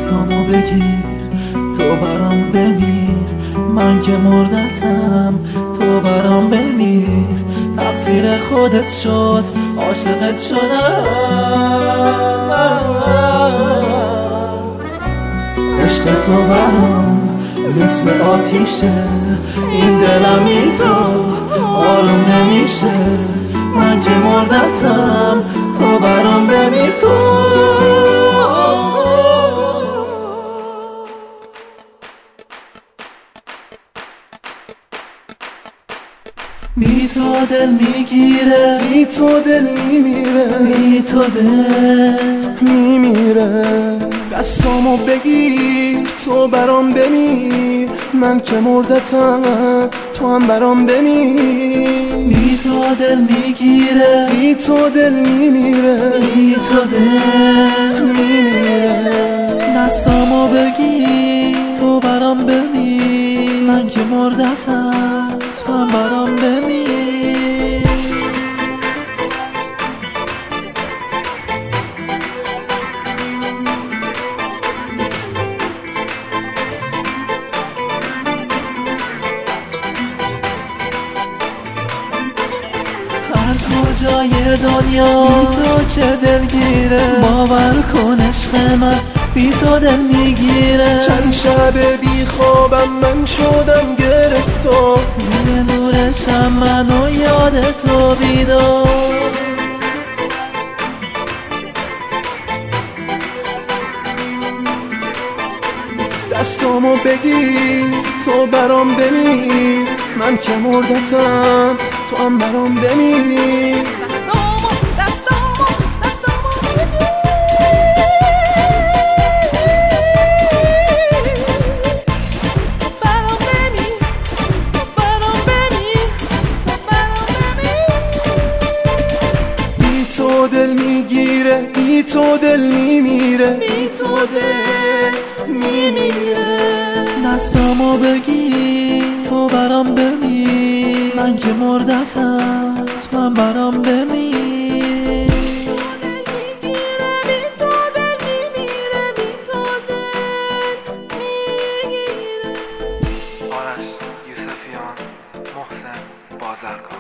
دستامو بگیر تو برام بمیر، من که مردتم تو برام بمیر. تقصیر خودت شد عاشقت شدم، عشق تو برام مثل آتیشه، این دلم این تو آروم نمیشه. من که مردتم تو برام بمیر. تو بی تو دل میگیره، بی تو دل میمیره، بی تو دل میمیره. دستامو بگیر تو برام بمیر، من که مردتم تو هم برام بمیر. بی تو دل میگیره، بی تو دل میمیره، بی تو دل میمیره. دستامو بگیر تو برام بمیر، من که مردتم تو هم برام بمیر. هر کجای دنیا بی تو چه دلگیره، باور کن عشق من بی تو دل میگیره. چند شب بی خوابم من شدم گرفتار، زیر نورشم منو یاد تو بیدار. دستامو بگیر تو برام بمیر، من که مردتم تو هم برام بمیر. بی تو دل میگیره، بی تو دل میمیره، بی تو دل میمیره. دستامو بگیر تو برام بمیر، من که مردتم تو هم برام بمیر. آرش یوسفیان، محسن بازرگان.